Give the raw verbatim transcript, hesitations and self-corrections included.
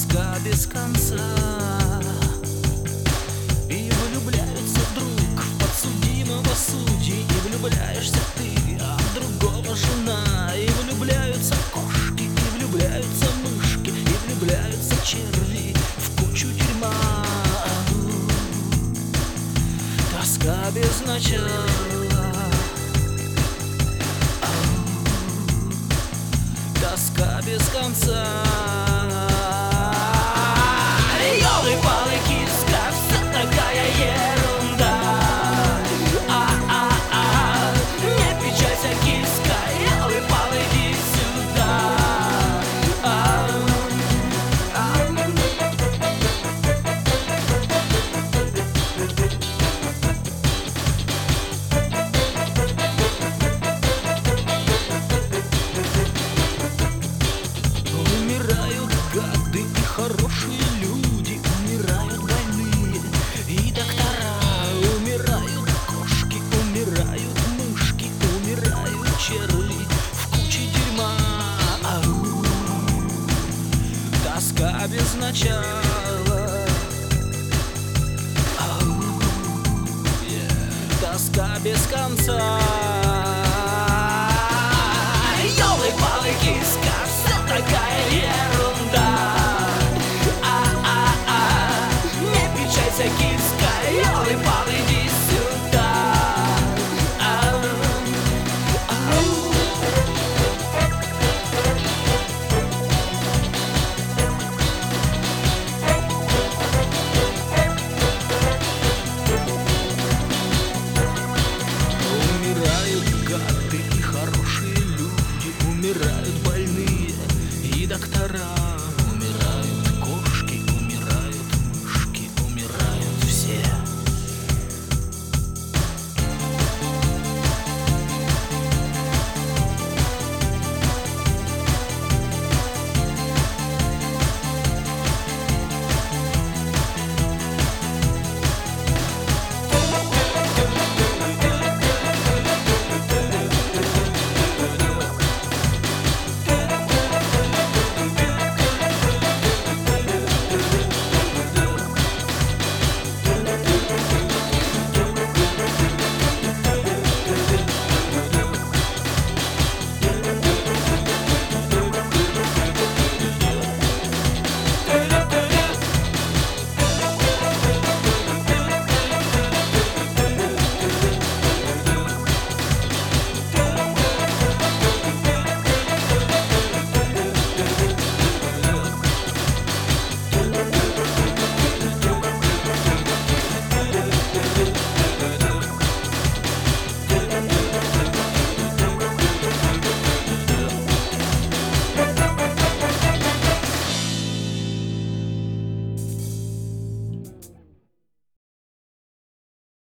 тоска без конца. И влюбляются друг в подсудимого судьи, и влюбляешься ты, а в другого жена. И влюбляются кошки, и влюбляются мышки, и влюбляются черви в кучу дерьма. Тоска без начала, тоска без конца. Ёлы-палы, киска, всё такая ерунда. А-а-а, не печалься, киска, ёлы-палы, иди сюда. Умирают гады и хорошие люди, умирают больные и доктора, умирают кошки, умирают мышки, умирают черви в куче дерьма. Ау, тоска без начала, ау, yeah, тоска без конца. Ёлы-палы, киска, всё такая ерунда. А-а-а, не печалься, киска, ёлы-палы, иди сюда. Ау, ау. Умирают гады и хорошие люди, умирают